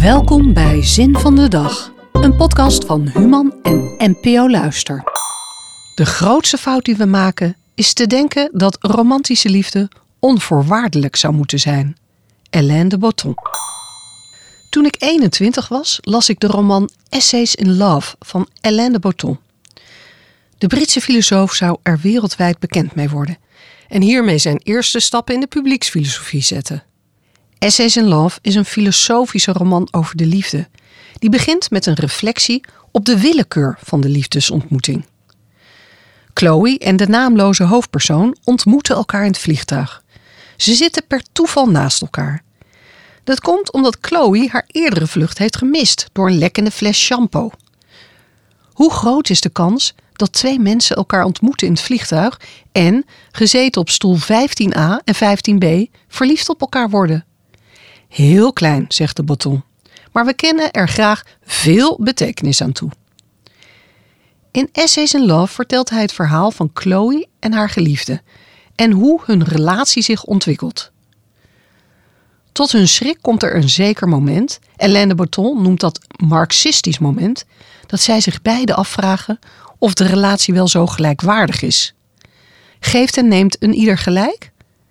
Welkom bij Zin van de Dag, een podcast van Human en NPO Luister. De grootste fout die we maken is te denken dat romantische liefde onvoorwaardelijk zou moeten zijn. Alain de Botton. Toen ik 21 was, las ik de roman Essays in Love van Alain de Botton. De Britse filosoof zou er wereldwijd bekend mee worden en hiermee zijn eerste stappen in de publieksfilosofie zetten. Essays in Love is een filosofische roman over de liefde, die begint met een reflectie op de willekeur van de liefdesontmoeting. Chloe en de naamloze hoofdpersoon ontmoeten elkaar in het vliegtuig. Ze zitten per toeval naast elkaar. Dat komt omdat Chloe haar eerdere vlucht heeft gemist door een lekkende fles shampoo. Hoe groot is de kans dat twee mensen elkaar ontmoeten in het vliegtuig en, gezeten op stoel 15a en 15b, verliefd op elkaar worden? Heel klein, zegt de Botton, maar we kennen er graag veel betekenis aan toe. In Essays in Love vertelt hij het verhaal van Chloe en haar geliefde en hoe hun relatie zich ontwikkelt. Tot hun schrik komt er een zeker moment, Alain de Botton noemt dat marxistisch moment, dat zij zich beiden afvragen of de relatie wel zo gelijkwaardig is. Geeft en neemt een ieder gelijk?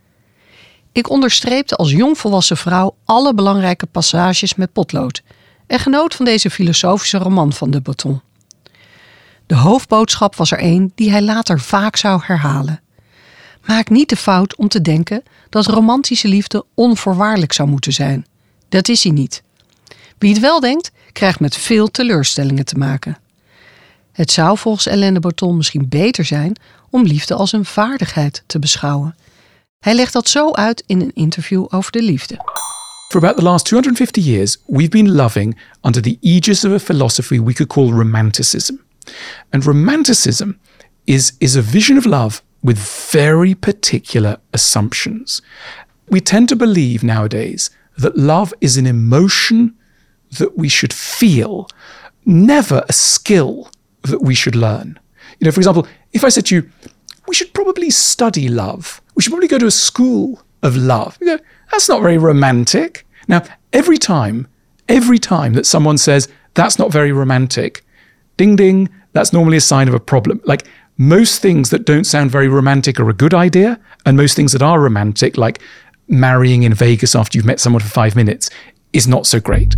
Ik onderstreepte als jongvolwassen vrouw alle belangrijke passages met potlood en genoot van deze filosofische roman van de Botton. De hoofdboodschap was er een die hij later vaak zou herhalen. Maak niet de fout om te denken dat romantische liefde onvoorwaardelijk zou moeten zijn. Dat is hij niet. Wie het wel denkt, krijgt met veel teleurstellingen te maken. Het zou volgens Alain de Botton misschien beter zijn om liefde als een vaardigheid te beschouwen. Hij legt dat zo uit in een interview over de liefde. For about the last 250 years, we've been loving under the aegis of a philosophy we could call romanticism. And romanticism is a vision of love with very particular assumptions. We tend to believe nowadays that love is an emotion that we should feel, never a skill that we should learn. You know, for example, if I said to you, we should probably study love. We should probably go to a school of love. You go, that's not very romantic. Now, every time that someone says, that's not very romantic, ding, ding, that's normally a sign of a problem. Like, most things that don't sound very romantic are a good idea, and most things that are romantic, like marrying in Vegas after you've met someone for 5 minutes, is not so great.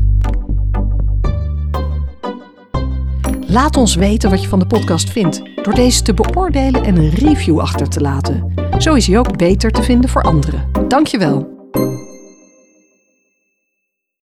Laat ons weten wat je van de podcast vindt door deze te beoordelen en een review achter te laten. Zo is hij ook beter te vinden voor anderen. Dankjewel.